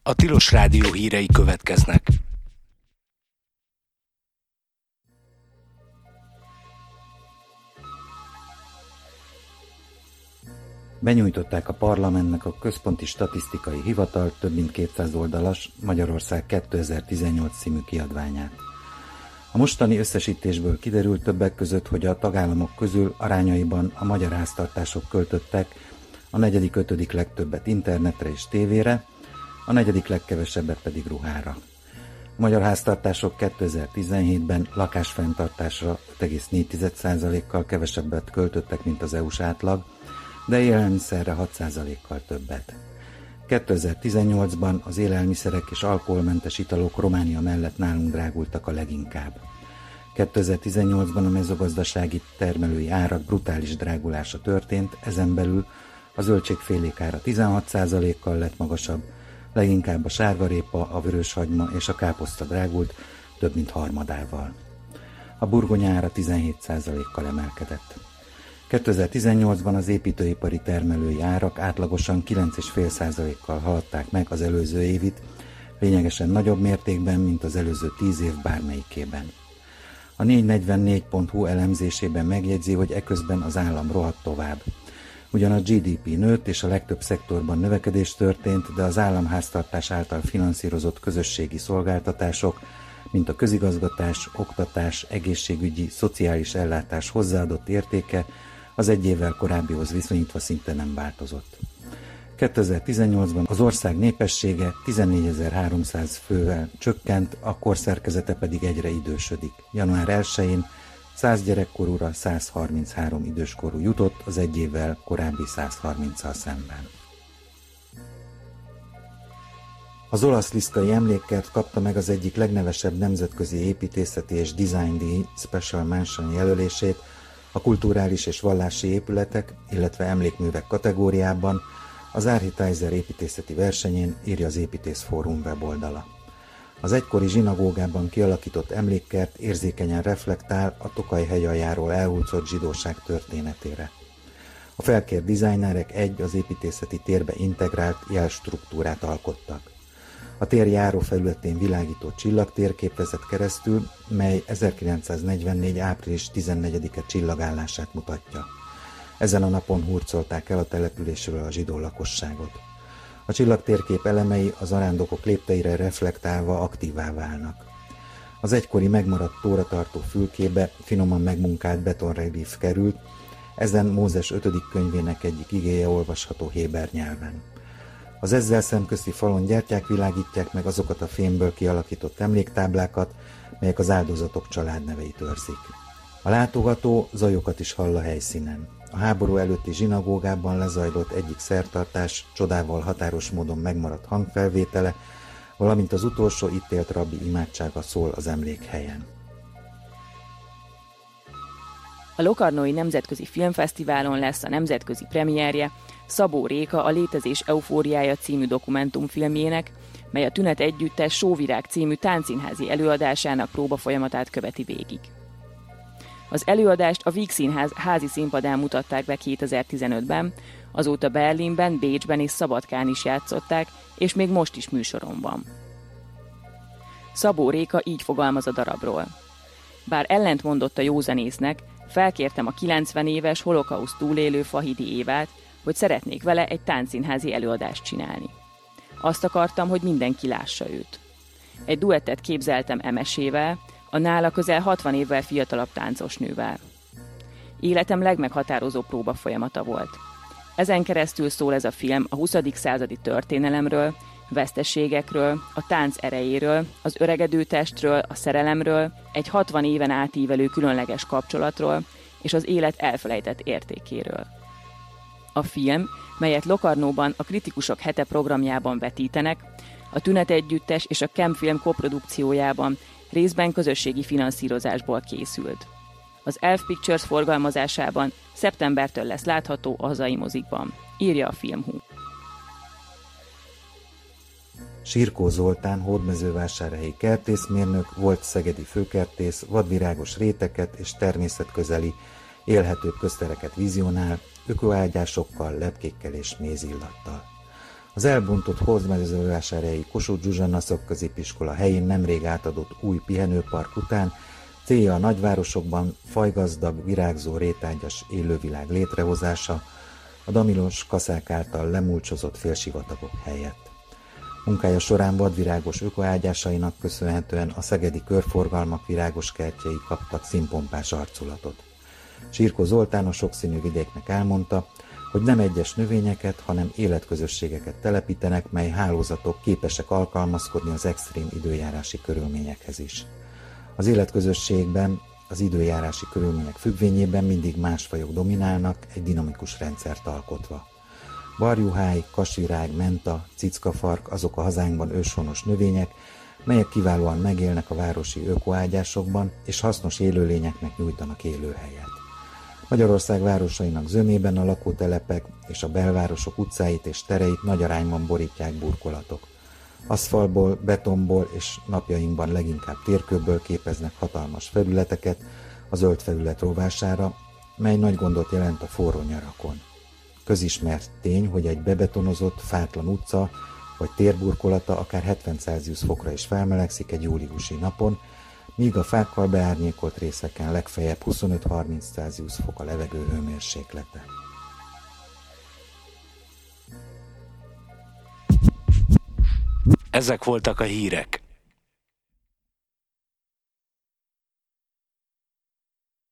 A Tilos Rádió hírei következnek. Benyújtották a parlamentnek a Központi Statisztikai Hivatal több mint 200 oldalas Magyarország 2018 című kiadványát. A mostani összesítésből kiderült többek között, hogy a tagállamok közül arányaiban a magyar háztartások költöttek a 4.-5. legtöbbet internetre és tévére, a 4. legkevesebbet pedig ruhára. A magyar háztartások 2017-ben lakásfenntartásra 5,4%-kal kevesebbet költöttek, mint az EU-s átlag, de élelmiszerre 6%-kal többet. 2018-ban az élelmiszerek és alkoholmentes italok Románia mellett nálunk drágultak a leginkább. 2018-ban a mezőgazdasági termelői árak brutális drágulása történt, ezen belül a zöldségfélék ára 16%-kal lett magasabb, leginkább a sárgarépa, a vöröshagyma és a káposzta drágult több mint harmadával. A burgonya ára 17%-kal emelkedett. 2018-ban az építőipari termelői árak átlagosan 9,5%-kal haladták meg az előző évit, lényegesen nagyobb mértékben, mint az előző 10 év bármelyikében. A 444.hu elemzésében megjegyzi, hogy eközben az állam rohadt tovább. Ugyan a GDP nőtt és a legtöbb szektorban növekedés történt, de az államháztartás által finanszírozott közösségi szolgáltatások, mint a közigazgatás, oktatás, egészségügyi, szociális ellátás hozzáadott értéke az egy évvel korábbihoz viszonyítva szinte nem változott. 2018-ban az ország népessége 14.300 fővel csökkent, a korszerkezete pedig egyre idősödik. Január 1-én 100 gyerekkorúra 133 időskorú jutott az egy évvel korábbi 130-al szemben. Az olasz Liszkai emlékkert kapta meg az egyik legnevesebb nemzetközi építészeti és design díj Special Mention jelölését a kulturális és vallási épületek, illetve emlékművek kategóriában az Architizer építészeti versenyén, írja az Építészfórum weboldala. Az egykori zsinagógában kialakított emlékkert érzékenyen reflektál a Tokaj hegyaljáról elhúzott zsidóság történetére. A felkért dizájnerek az építészeti térbe integrált jelstruktúrát alkottak. A tér járófelületén világító csillagtérkép vezet keresztül, mely 1944. április 14-e csillagállását mutatja. Ezen a napon hurcolták el a településről a zsidó lakosságot. A csillagtérkép elemei az arándokok lépteire reflektálva aktívá válnak. Az egykori megmaradt tóratartó fülkébe finoman megmunkált betonrelief került, ezen Mózes 5. könyvének egyik igéje olvasható héber nyelven. Az ezzel szemközti falon gyertyák világítják meg azokat a fémből kialakított emléktáblákat, melyek az áldozatok családneveit őrzik. A látogató zajokat is hall a helyszínen. A háború előtti zsinagógában lezajlott egyik szertartás csodával határos módon megmaradt hangfelvétele, valamint az utolsó itt élt rabbi imádsága szól az emlékhelyen. A Locarnói Nemzetközi Filmfesztiválon lesz a nemzetközi premierje Szabó Réka a Létezés eufóriája című dokumentumfilmjének, mely a Tünet Együttes Sóvirág című táncszínházi előadásának próbafolyamatát követi végig. Az előadást a Víg Színház házi színpadán mutatták be 2015-ben, azóta Berlinben, Bécsben és Szabadkán is játszották, és még most is műsoron van. Szabó Réka így fogalmaz a darabról. Bár ellentmondott a józanésznek, felkértem a 90 éves holokauszt túlélő Fahidi Évát, hogy szeretnék vele egy táncszínházi előadást csinálni. Azt akartam, hogy mindenki lássa őt. Egy duettet képzeltem Emesével, a nála közel 60 évvel fiatalabb táncosnővel. Életem legmeghatározó próba folyamata volt. Ezen keresztül szól ez a film a 20. századi történelemről, veszteségekről, a tánc erejéről, az öregedő testről, a szerelemről, egy 60 éven átívelő különleges kapcsolatról és az élet elfelejtett értékéről. A film, melyet Locarnóban a Kritikusok hete programjában vetítenek, a Tünet Együttes és a Chemfilm koprodukciójában részben közösségi finanszírozásból készült. Az Elf Pictures forgalmazásában szeptembertől lesz látható a hazai mozikban, írja a Filmhu. Sirkó Zoltán hódmezővásárhelyi kertészmérnök, volt szegedi főkertész, vadvirágos réteket és természetközeli, élhetőbb köztereket vizionál, ökoágyásokkal, lepkékkel és mézillattal. Az elbontott hódmezővásárhelyi Kossuth Zsuzsanna szakközépiskola helyén nemrég átadott új pihenőpark után célja a nagyvárosokban fajgazdag, virágzó, rétágyas élővilág létrehozása, a damilos kaszák által lemulcsozott félsivatagok helyett. Munkája során vadvirágos ökoágyásainak köszönhetően a szegedi körforgalmak virágos kertjei kaptak színpompás arculatot. Sirko Zoltán a sokszínű vidéknek elmondta, hogy nem egyes növényeket, hanem életközösségeket telepítenek, mely hálózatok képesek alkalmazkodni az extrém időjárási körülményekhez is. Az életközösségben az időjárási körülmények függvényében mindig más fajok dominálnak, egy dinamikus rendszert alkotva. Varjuháj, kasvirág, menta, cickafark azok a hazánkban őshonos növények, melyek kiválóan megélnek a városi ökoágyásokban, és hasznos élőlényeknek nyújtanak élőhelyet. Magyarország városainak zömében a lakótelepek és a belvárosok utcáit és tereit nagy arányban borítják burkolatok. Aszfaltból, betonból és napjainkban leginkább térkőből képeznek hatalmas felületeket a zöld felület rovására, mely nagy gondot jelent a forró nyarakon. Közismert tény, hogy egy bebetonozott, fátlan utca vagy térburkolata akár 70 Celsius fokra is felmelegszik egy júliusi napon, míg a fákkal beárnyékolt részeken legfeljebb 25-30 Celsius fok a levegő hőmérséklete. Ezek voltak a hírek.